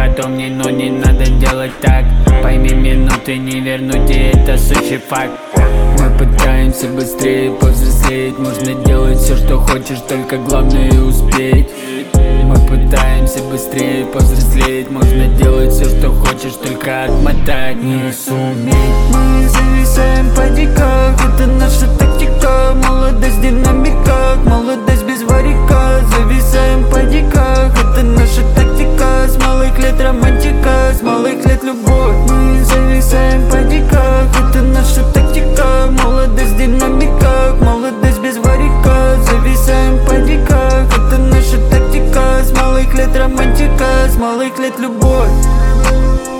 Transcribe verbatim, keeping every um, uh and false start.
потом не, но не надо делать так. Пойми, минуты не вернуть, и это сущий факт. Мы пытаемся быстрее повзрослеть. Можно делать все, что хочешь, только главное успеть. Мы пытаемся быстрее повзрослеть. Можно делать все, что хочешь, только отмотать не суметь. Мы зависаем в падиках, это наша тактика. Молодость в динамиках, молодость без варика. Зависаем в падиках, это наша тактика. С малых лет романтика, с малых лет любовь. Мы зависаем в падиках, это наша тактика. Молодость в динамиках, молодость без варика. Зависаем в падиках, это наша тактика. С малых лет романтика, с малых лет любовь.